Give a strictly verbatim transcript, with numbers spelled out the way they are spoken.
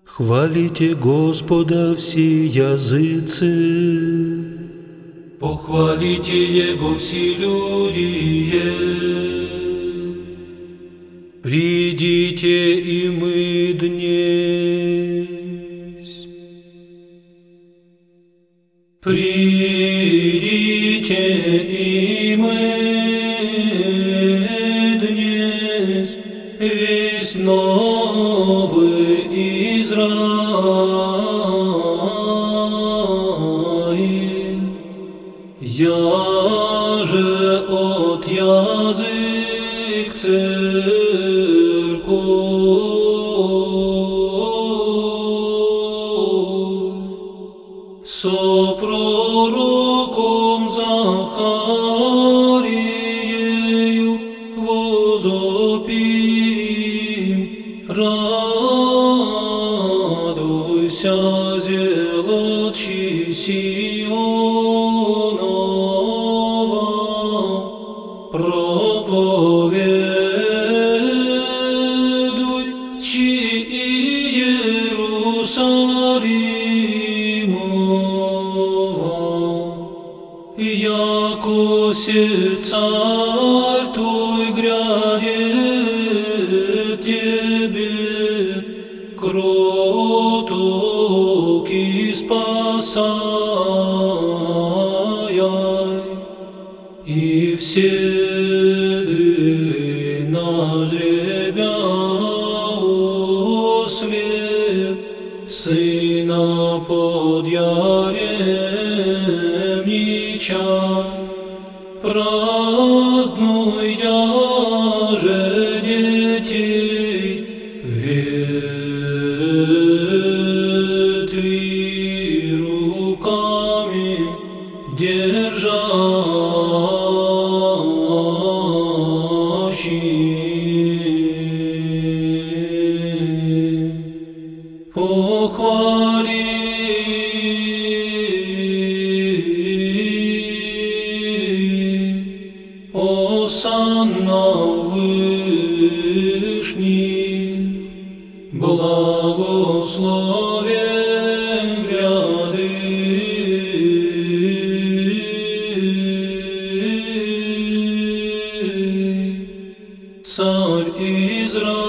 Хвалите Господа все языцы, похвалите Его все люди. Придите и мы днесь, придите и мы днесь, весь новый Израиль. Я же от язык церковь со пророком Захариею возопим. Радуйся, зелочи Сионова, проповедуй, чи Иерусалимова, яко се царь твой грядет тебе, кроток и спасаяй, и вседы на жребя осле, сына под ярем нича. Празднуй я же детей ветви руками держащий. Похвали Осанна Вышний, благословен гряды Царь Израиля.